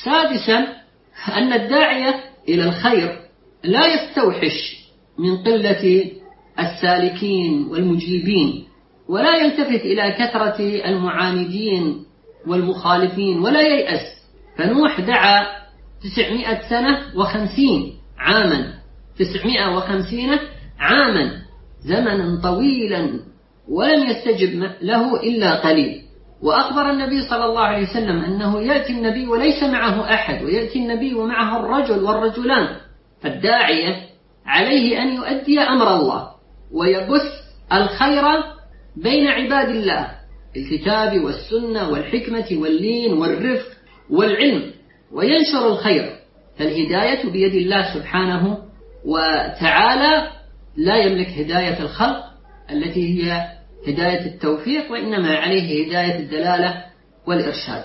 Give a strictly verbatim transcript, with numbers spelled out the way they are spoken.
سادسا أن الداعية إلى الخير لا يستوحش من قلة السالكين والمجيبين، ولا يلتفت إلى كثرة المعاندين والمخالفين، ولا ييأس. فنوح دعا تسعمائة سنة وخمسين عاما تسعمائة وخمسين عاما زمنا طويلا ولم يستجب له إلا قليل. وأخبر النبي صلى الله عليه وسلم أنه يأتي النبي وليس معه أحد، ويأتي النبي ومعه الرجل والرجلان. فالداعية عليه أن يؤدي أمر الله ويبث الخير بين عباد الله بالكتاب والسنة والحكمة واللين والرفق والعلم، وينشر الخير. فالهداية بيد الله سبحانه وتعالى، لا يملك هداية الخلق التي هي هداية التوفيق، وإنما عليه هداية الدلالة والإرشاد.